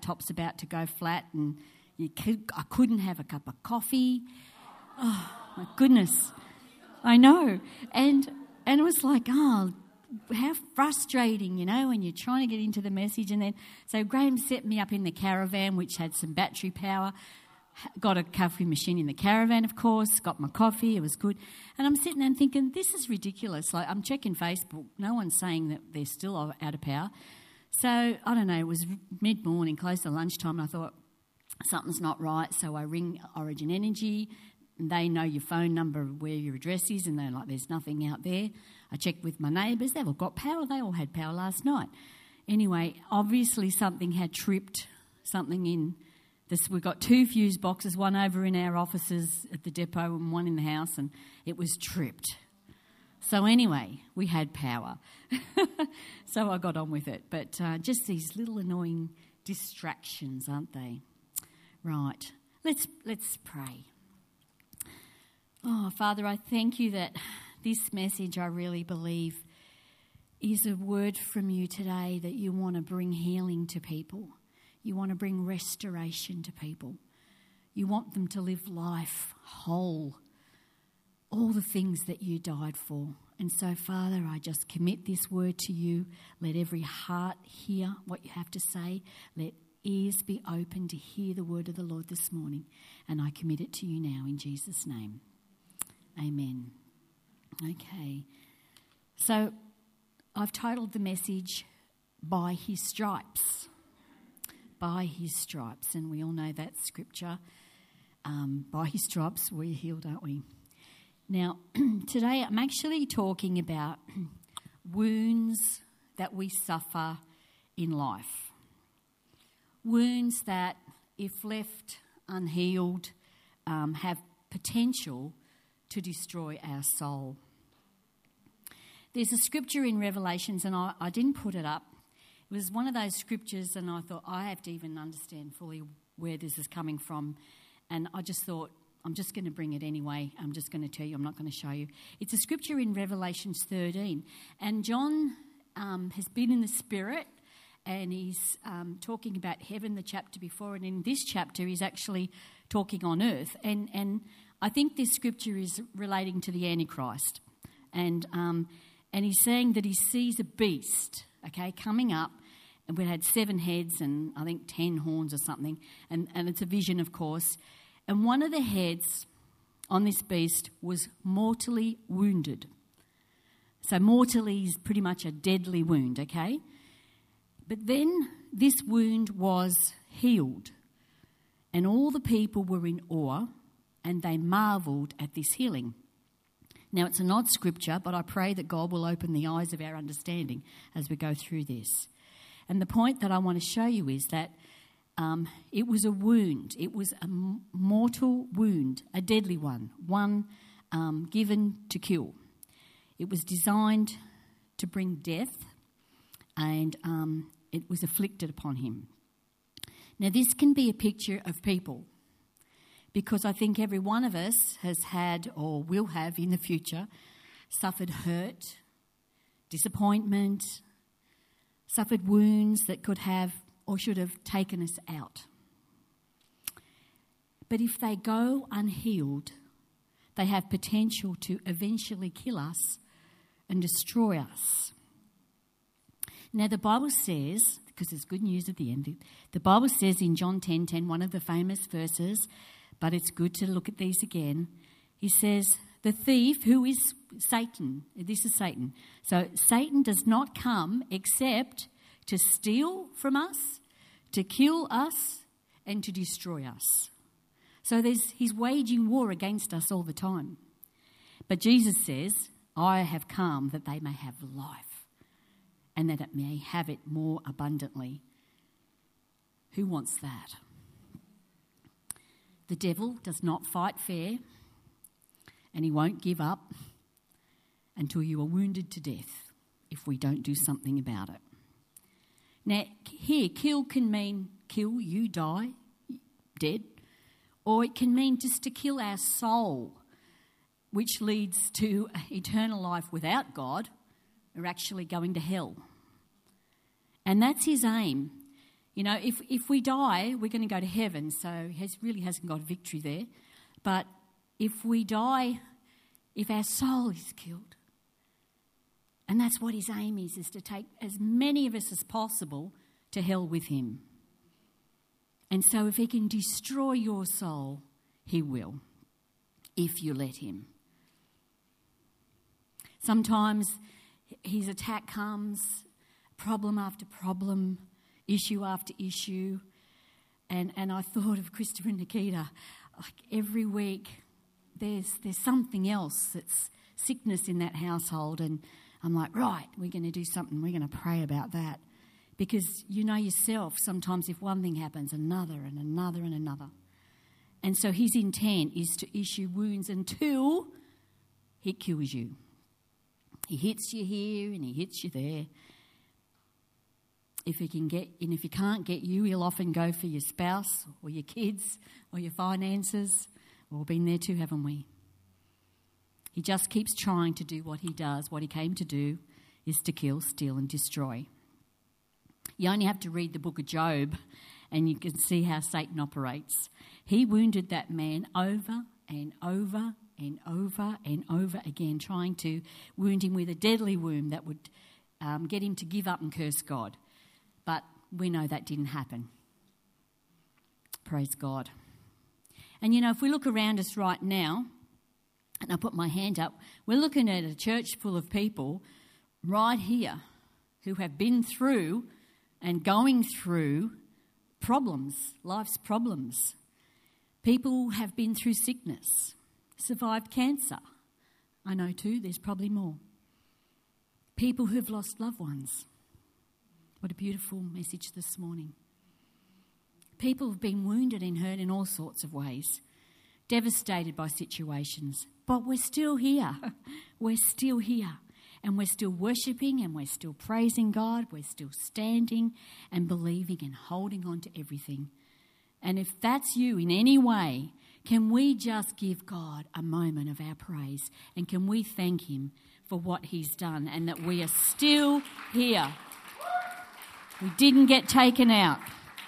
laptop's about to go flat and I couldn't have a cup of coffee. Oh, my goodness. I know. And it was like, oh, how frustrating, when you're trying to get into the message. And then, so Graham set me up in the caravan, which had some battery power. Got a coffee machine in the caravan, of course. Got my coffee. It was good. And I'm sitting there and thinking, this is ridiculous. Like, I'm checking Facebook. No one's saying that they're still out of power. So, I don't know, it was mid-morning, close to lunchtime, and I thought, something's not right. So I ring Origin Energy. And they know your phone number, where your address is, and they're like, there's nothing out there. I checked with my neighbours. They've all got power. They all had power last night. Anyway, obviously something had tripped something in this. We've got 2 fuse boxes, one over in our offices at the depot and one in the house, and it was tripped. So anyway, we had power. So I got on with it. But just these little annoying distractions, aren't they? Right. Let's pray. Oh, Father, I thank you that this message, I really believe, is a word from you today, that you want to bring healing to people. You want to bring restoration to people. You want them to live life whole, all the things that you died for. And so, Father, I just commit this word to you. Let every heart hear what you have to say. Let ears be open to hear the word of the Lord this morning. And I commit it to you now in Jesus' name. Amen. Okay. So I've titled the message, By His Stripes. By His Stripes. And we all know that scripture. By His stripes we're healed, aren't we? Now, today I'm actually talking about wounds that we suffer in life. Wounds that, if left unhealed, have potential to destroy our soul. There's a scripture in Revelations, and I didn't put it up. It was one of those scriptures, and I thought, I have to even understand fully where this is coming from. And I just thought, I'm just going to bring it anyway. I'm just going to tell you, I'm not going to show you. It's a scripture in Revelations 13. And John has been in the Spirit, and he's talking about heaven the chapter before. And in this chapter, he's actually talking on earth. And I think this scripture is relating to the Antichrist. And he's saying that he sees a beast, coming up. And we had 7 heads and I think 10 horns or something. And it's a vision, of course. And one of the heads on this beast was mortally wounded. So mortally is pretty much a deadly wound, okay? But then this wound was healed. And all the people were in awe and they marvelled at this healing. Now, it's an odd scripture, but I pray that God will open the eyes of our understanding as we go through this. And the point that I want to show you is that it was a wound. It was a mortal wound, a deadly one given to kill. It was designed to bring death, and it was afflicted upon him. Now, this can be a picture of people, because I think every one of us has had or will have in the future suffered hurt, disappointment, suffered wounds that could have or should have taken us out. But if they go unhealed, they have potential to eventually kill us and destroy us. Now, the Bible says, because there's good news at the end, the Bible says in John 10:10, one of the famous verses, but it's good to look at these again. He says, the thief, who is Satan, this is Satan. So Satan does not come except to steal from us, to kill us, and to destroy us. So he's waging war against us all the time. But Jesus says, I have come that they may have life, and that it may have it more abundantly. Who wants that? The devil does not fight fair, and he won't give up until you are wounded to death if we don't do something about it. Now, here, kill can mean kill, you die, dead, or it can mean just to kill our soul, which leads to eternal life without God, or actually going to hell. And that's his aim. You know, if we die, we're going to go to heaven, so he really hasn't got victory there. But if we die, if our soul is killed, and that's what his aim is to take as many of us as possible to hell with him. And so if he can destroy your soul, he will, if you let him. Sometimes his attack comes, problem after problem, issue after issue. And I thought of Christopher and Nikita, like every week there's something else that's sickness in that household, and I'm like, right, we're going to do something, we're going to pray about that. Because you know yourself, sometimes if one thing happens, another and another and another. And so his intent is to issue wounds until he kills you. He hits you here and he hits you there. If he can't get you, he'll often go for your spouse or your kids or your finances. We've all been there too, haven't we? He just keeps trying to do what he does. What he came to do is to kill, steal and destroy. You only have to read the book of Job and you can see how Satan operates. He wounded that man over and over and over and over again, trying to wound him with a deadly wound that would get him to give up and curse God. But we know that didn't happen. Praise God. And you know, if we look around us right now, and I put my hand up, we're looking at a church full of people right here who have been through and going through problems, life's problems. People have been through sickness, survived cancer. I know too, there's probably more. People who've lost loved ones. What a beautiful message this morning. People have been wounded and hurt in all sorts of ways, devastated by situations. But we're still here. We're still here. And we're still worshipping and we're still praising God. We're still standing and believing and holding on to everything. And if that's you in any way, can we just give God a moment of our praise? And can we thank him for what he's done and that we are still here? We didn't get taken out.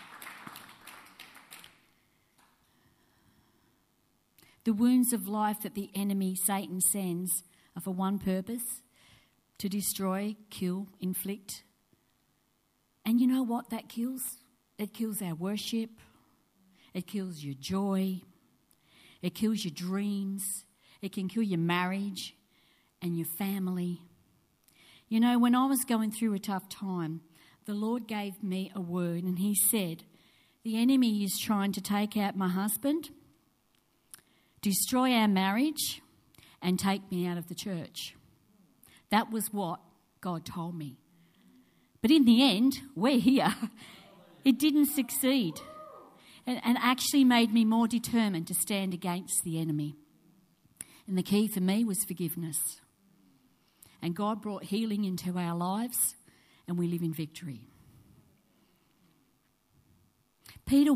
The wounds of life that the enemy, Satan, sends are for one purpose: to destroy, kill, inflict. And you know what that kills? It kills our worship. It kills your joy. It kills your dreams. It can kill your marriage and your family. You know, when I was going through a tough time, the Lord gave me a word and he said, the enemy is trying to take out my husband, destroy our marriage, and take me out of the church. That was what God told me. But in the end, we're here. It didn't succeed. And actually made me more determined to stand against the enemy. And the key for me was forgiveness. And God brought healing into our lives, and we live in victory. Peter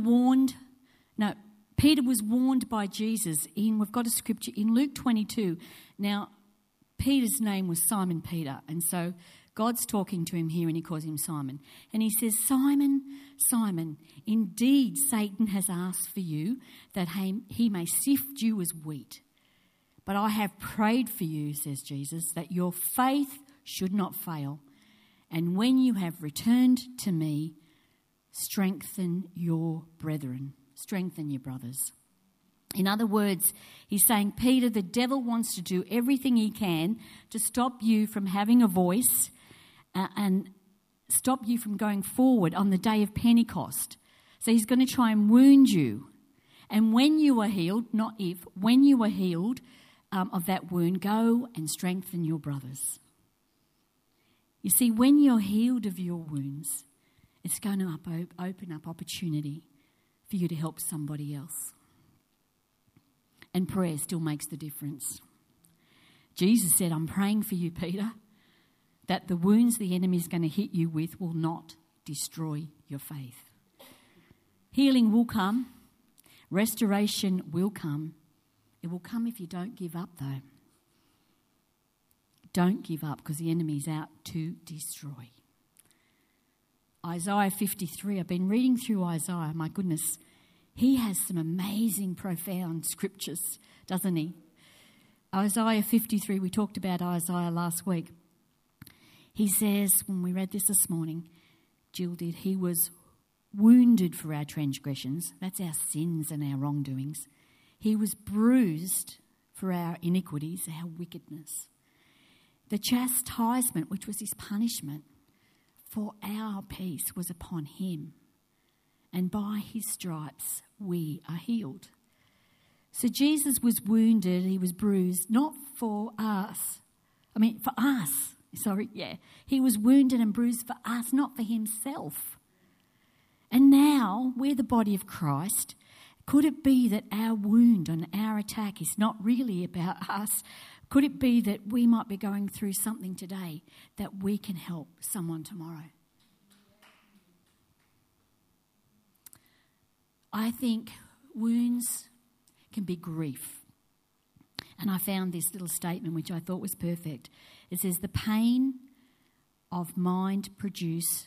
was warned by Jesus we've got a scripture in Luke 22. Now, Peter's name was Simon Peter, and so God's talking to him here and he calls him Simon. And he says, Simon, Simon, indeed Satan has asked for you that he may sift you as wheat. But I have prayed for you, says Jesus, that your faith should not fail. And when you have returned to me, strengthen your brethren, strengthen your brothers. In other words, he's saying, Peter, the devil wants to do everything he can to stop you from having a voice and stop you from going forward on the day of Pentecost. So he's going to try and wound you. And when you are healed, not if, when you are healed of that wound, go and strengthen your brothers. You see, when you're healed of your wounds, it's going to open up opportunity for you to help somebody else. And prayer still makes the difference. Jesus said, I'm praying for you, Peter, that the wounds the enemy is going to hit you with will not destroy your faith. Healing will come. Restoration will come. It will come if you don't give up, though. Don't give up, because the enemy is out to destroy. Isaiah 53. I've been reading through Isaiah. My goodness, he has some amazing, profound scriptures, doesn't he? Isaiah 53, we talked about Isaiah last week. He says, when we read this morning, Jill did, he was wounded for our transgressions. That's our sins and our wrongdoings. He was bruised for our iniquities, our wickedness. The chastisement, which was his punishment for our peace, was upon him. And by his stripes we are healed. So Jesus was wounded, he was bruised, not for us. For us. He was wounded and bruised for us, not for himself. And now we're the body of Christ. Could it be that our wound and our attack is not really about us? Could it be that we might be going through something today that we can help someone tomorrow? I think wounds can be grief. And I found this little statement which I thought was perfect. It says, the pain of mind produced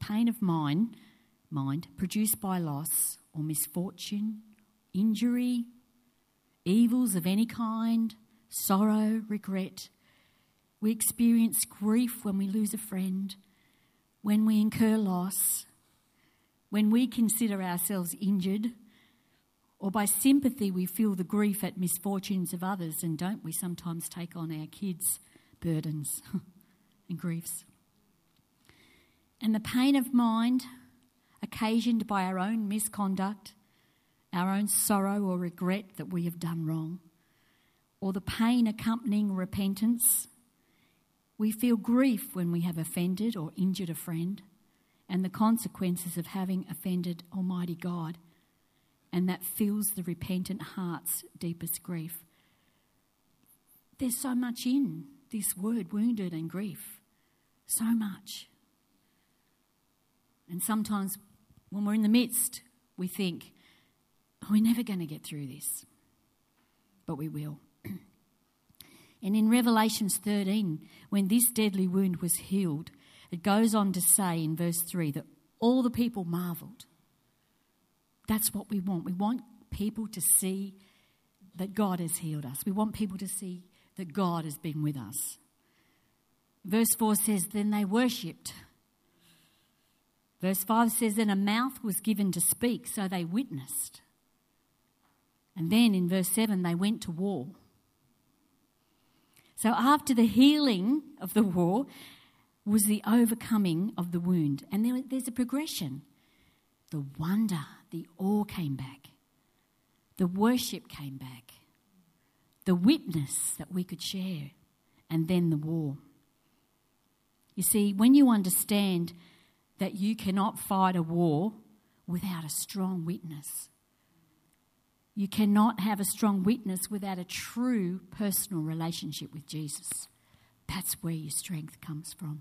by loss or misfortune, injury, evils of any kind, sorrow, regret. We experience grief when we lose a friend, when we incur loss, when we consider ourselves injured, or by sympathy we feel the grief at misfortunes of others, and don't we sometimes take on our kids' burdens and griefs. And the pain of mind occasioned by our own misconduct, our own sorrow or regret that we have done wrong, or the pain accompanying repentance. We feel grief when we have offended or injured a friend, and the consequences of having offended Almighty God, and that fills the repentant heart's deepest grief. There's so much in this word, wounded and grief. So much. And sometimes when we're in the midst, we think, we're never going to get through this. But we will. And in Revelation 13, when this deadly wound was healed, it goes on to say in verse 3 that all the people marvelled. That's what we want. We want people to see that God has healed us. We want people to see that God has been with us. Verse 4 says, then they worshipped. Verse 5 says, then a mouth was given to speak, so they witnessed. And then in verse 7, they went to war. So after the healing of the war was the overcoming of the wound. And there's a progression. The wonder, the awe came back. The worship came back. The witness that we could share. And then the war. You see, when you understand that you cannot fight a war without a strong witness. You cannot have a strong witness without a true personal relationship with Jesus. That's where your strength comes from.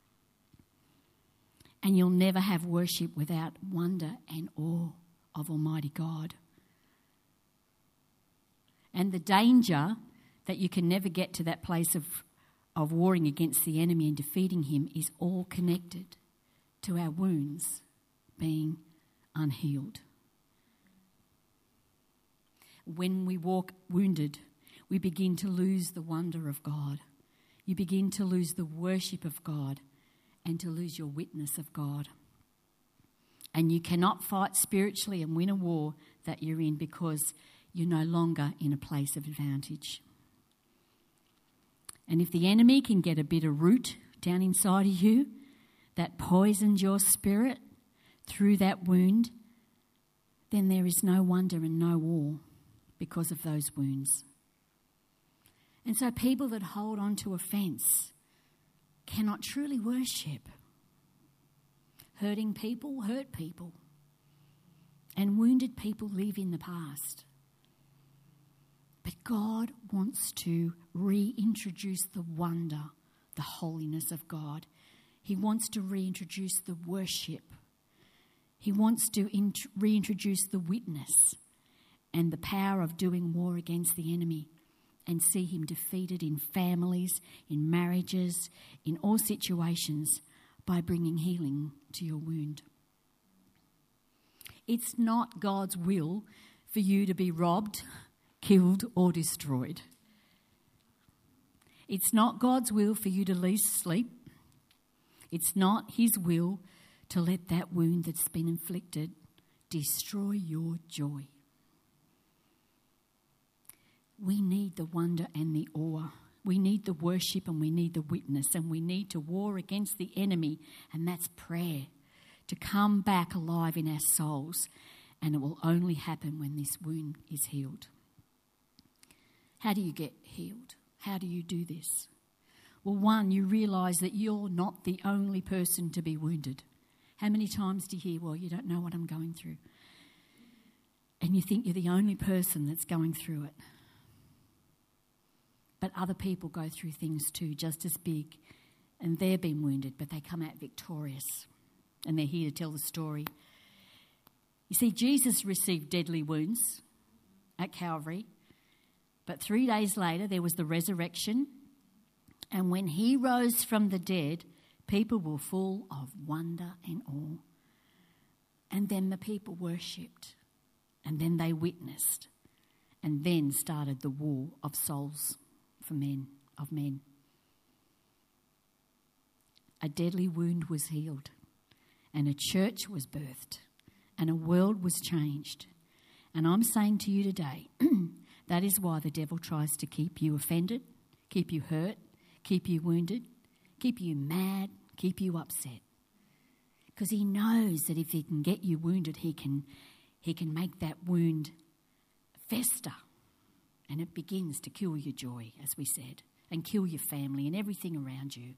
And you'll never have worship without wonder and awe of Almighty God. And the danger that you can never get to that place of warring against the enemy and defeating him is all connected to our wounds being unhealed. When we walk wounded, we begin to lose the wonder of God. You begin to lose the worship of God and to lose your witness of God. And you cannot fight spiritually and win a war that you're in because you're no longer in a place of advantage. And if the enemy can get a bit of root down inside of you that poisons your spirit through that wound, then there is no wonder and no awe because of those wounds. And so people that hold on to offence cannot truly worship. Hurting people hurt people. And wounded people live in the past. But God wants to reintroduce the wonder, the holiness of God. He wants to reintroduce the worship. He wants to reintroduce the witness and the power of doing war against the enemy and see him defeated in families, in marriages, in all situations by bringing healing to your wound. It's not God's will for you to be robbed, killed, or destroyed. It's not God's will for you to lose sleep. It's not his will to let that wound that's been inflicted destroy your joy. We need the wonder and the awe. We need the worship and we need the witness, and we need to war against the enemy, and that's prayer, to come back alive in our souls, and it will only happen when this wound is healed. How do you get healed? How do you do this? Well, one, you realise that you're not the only person to be wounded. How many times do you hear, well, you don't know what I'm going through? And you think you're the only person that's going through it. But other people go through things too, just as big, and they've been wounded, but they come out victorious, and they're here to tell the story. You see, Jesus received deadly wounds at Calvary, but 3 days later there was the resurrection, and when he rose from the dead, people were full of wonder and awe. And then the people worshipped, and then they witnessed, and then started the war of souls for men, of men. A deadly wound was healed, and a church was birthed, and a world was changed. And I'm saying to you today, that is why the devil tries to keep you offended, keep you hurt, keep you wounded, keep you mad, keep you upset. Because he knows that if he can get you wounded, he can make that wound fester. And it begins to kill your joy, as we said, and kill your family and everything around you.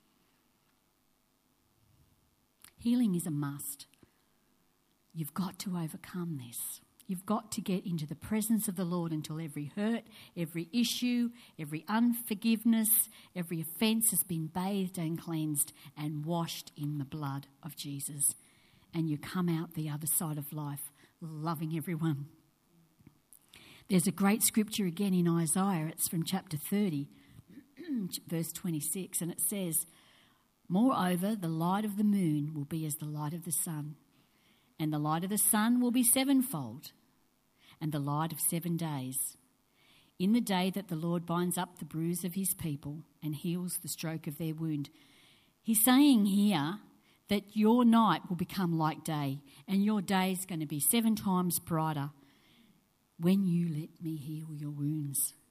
Healing is a must. You've got to overcome this. You've got to get into the presence of the Lord until every hurt, every issue, every unforgiveness, every offence has been bathed and cleansed and washed in the blood of Jesus. And you come out the other side of life loving everyone. There's a great scripture again in Isaiah. It's from chapter 30, verse 26, and it says, "Moreover, the light of the moon will be as the light of the sun, and the light of the sun will be sevenfold, and the light of 7 days, in the day that the Lord binds up the bruise of his people and heals the stroke of their wound." He's saying here that your night will become like day, and your day is going to be 7 times brighter when you let me heal your wounds.